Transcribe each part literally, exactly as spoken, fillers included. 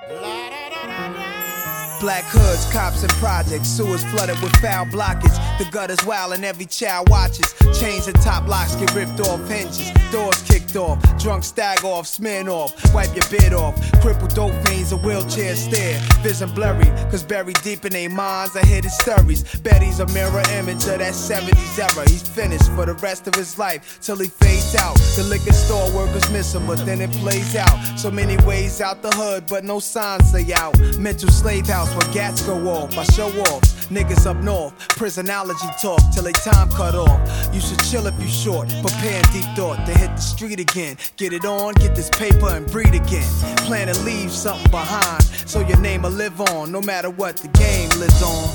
Black hoods, cops and projects, sewers flooded with foul blockage. The gutter's wild and every child watches. Chains and top locks get ripped off hinges. Doors kicked off, drunk stag off, smearing off. Wipe your beard off, crippled dope fiends, a wheelchair stare. Vision blurry, cause buried deep in their minds are hidden stories. Betty's a mirror image of that seventies era. He's finished for the rest of his life till he fades out. The liquor store workers miss him, but then it plays out. So many ways out the hood, but no signs say out. Mental slave house where gats go off. I show off, niggas up north. Prisonology talk till they time cut off. You should chill if you short, prepare deep thought to hit the street again. Get it on, get this paper and breathe again. Plan to leave something behind, so your name will live on, no matter what the game lives on.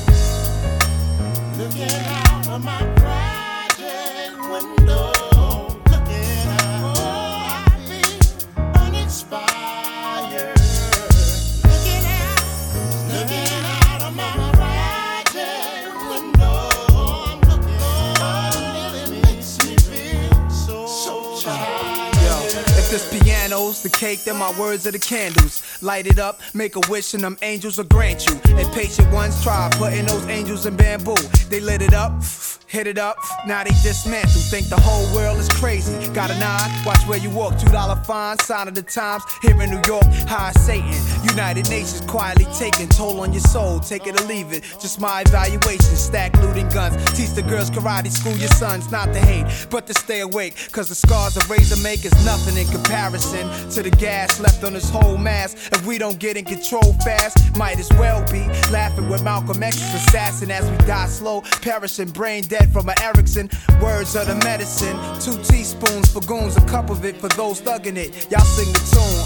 Looking out of my project window, looking out, oh, I feel uninspired. Looking out, looking out of my project window, I'm looking out, it makes me feel so, so tired. Yo, if this piano's the cake, then my words are the candles. Light it up, make a wish and them angels will grant you. And patient ones try putting those angels in bamboo. They lit it up, hit it up, now they dismantle. Think the whole world is crazy. Got a nod, watch where you walk. Two dollar fine, sign of the times. Here in New York, high Satan. United Nations quietly taking toll on your soul. Take it or leave it, just my evaluation. Stack looting guns, teach the girls karate, school your sons not to hate, but to stay awake. Cause the scars a razor make is nothing in comparison to the gas left on this whole mass. If we don't get in control fast, might as well be laughing with Malcolm X's assassin as we die slow, perishing, brain dead from an Erickson. Words of the medicine, two teaspoons for goons, a cup of it for those thugging it. Y'all sing the tune,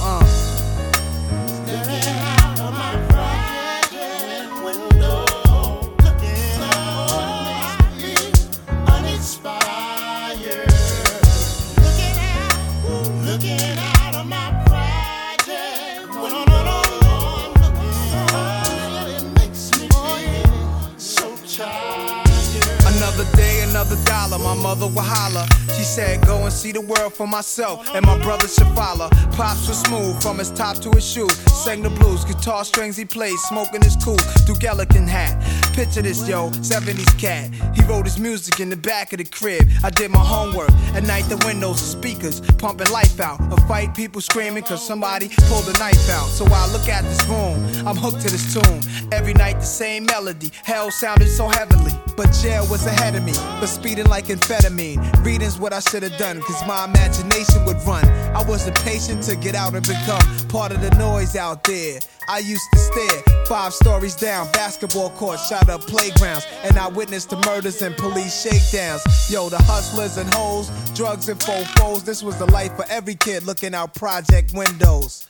uh. Looking out of my project window, looking out, I feel uninspired. Looking out, looking out of my project window, I'm looking out, it makes me feel so tired. Another day, another dollar, my mother would holler. She said, go and see the world for myself, and my brother should follow. Pops was smooth from his top to his shoes. Sang the blues, guitar strings he played, smoking his cool Duke Ellington hat. Picture this, yo, seventies cat. He wrote his music in the back of the crib. I did my homework. At night, the windows are speakers, pumping life out. A fight, people screaming cause somebody pulled a knife out. So I look at this room, I'm hooked to this tune. Every night the same melody, hell sounded so heavenly. But jail was ahead of me, but speeding like amphetamine. Reading's what I should have done, cause my imagination would run. I wasn't patient to get out and become part of the noise out there. I used to stare, five stories down, basketball courts, shot up playgrounds, and I witnessed the murders and police shakedowns. Yo, the hustlers and hoes, drugs and fofos, this was the life for every kid looking out project windows.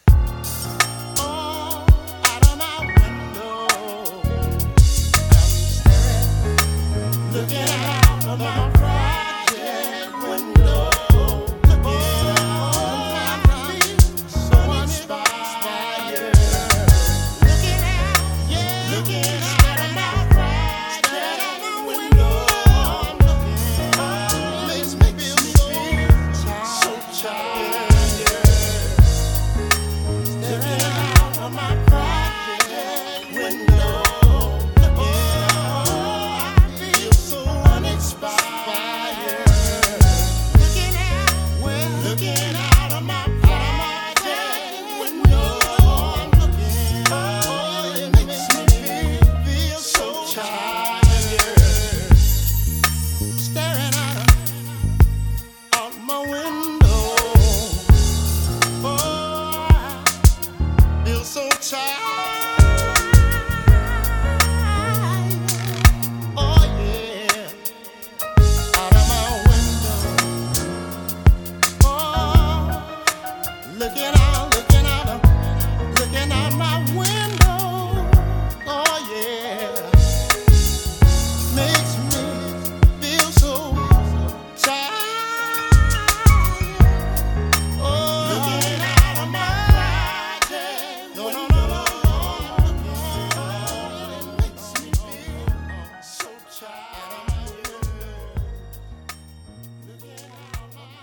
Looking out of my project window, looking out, I feel so inspired. Looking out, yeah, looking out of my project window, I'm looking out, makes me feel so, so tired. Looking out of my project window. Looking out of my project window, I'm looking out, it makes me feel so tired. Staring out of my window, oh, I feel so tired. Looking